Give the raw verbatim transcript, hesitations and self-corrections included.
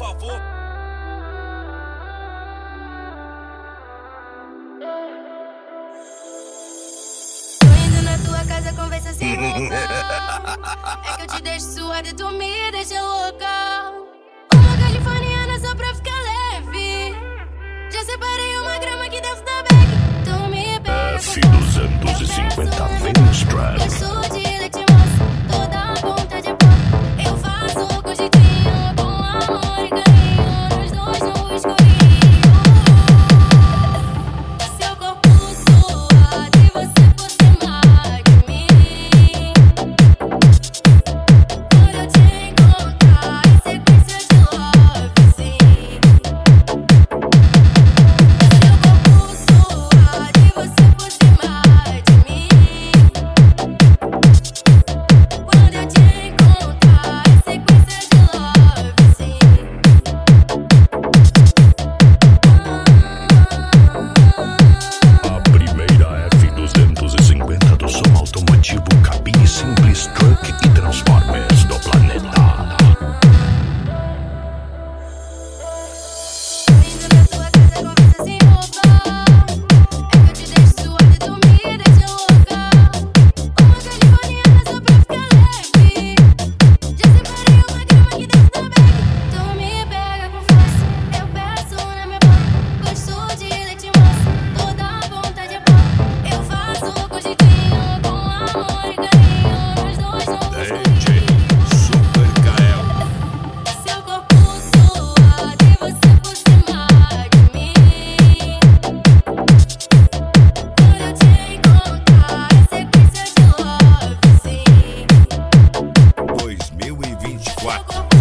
favor. Tô indo na tua casa, conversa sem roupa. É que eu te deixo suada e tu me deixa louca. Uma californiana só pra ficar leve. Já separei uma grama aqui dentro da bag. Tu me pega F duzentos e cinquenta Venus Drive. Eu sou de leite moça, toda a ponta de pó. Eu faço com jeitinho, com amor e carinho, nós dois no escurinho. Seu corpo suado e você por cima de mim. Quando eu te encontrar em sequência de love, sim. Seu corpo suado e você por cima de mim. Quando eu te encontrar em sequência de love, sim. A primeira F duzentos e cinquenta do som automotivo, cabine simples, truck e transformers do planeta. Tô indo na tua casa, conversa sem roupa. É que eu te deixo suada e tu me deixa louca. Uma californiana só pra ficar leve. Já separei uma grama aqui dentro da bag. Tu me pega com força, eu peço na minha boca. Gosto de leite moça, toda a ponta de pó. Eu faço com jeitinho, com amor e carinho, nós dois no escurinho. Super Kael. Seu corpo suado e você por cima de mim. Quando eu te encontrar em sequência de love, sim. dois mil e vinte e Seu quatro. corpo